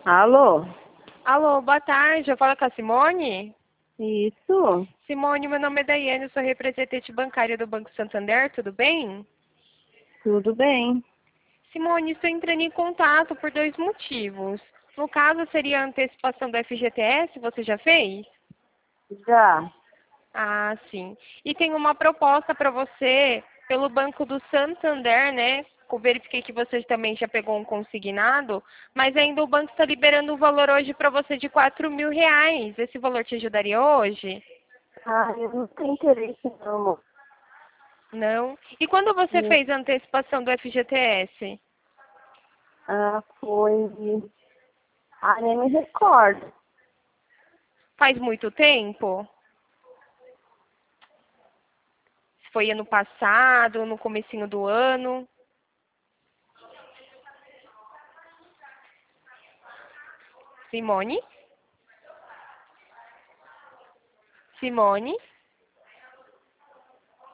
Alô? Alô, boa tarde. Eu falo com a Simone. Isso? Simone, meu nome é Daiane, eu sou representante bancária do Banco Santander, tudo bem? Tudo bem? Simone, estou entrando em contato por dois motivos. No caso, seria a antecipação do FGTS, você já fez? Já. Ah, sim. E tem uma proposta para você pelo Banco do Santander, né? Eu verifiquei que você também já pegou um consignado, mas ainda o banco está liberando um valor hoje para você de R$ 4.000. Esse valor te ajudaria hoje? Ah, eu não tenho interesse não, amor. Não. E quando você fez a antecipação do FGTS? Ah, foi... Ah, nem me recordo. Faz muito tempo? Foi ano passado, no comecinho do ano? Simone? Simone?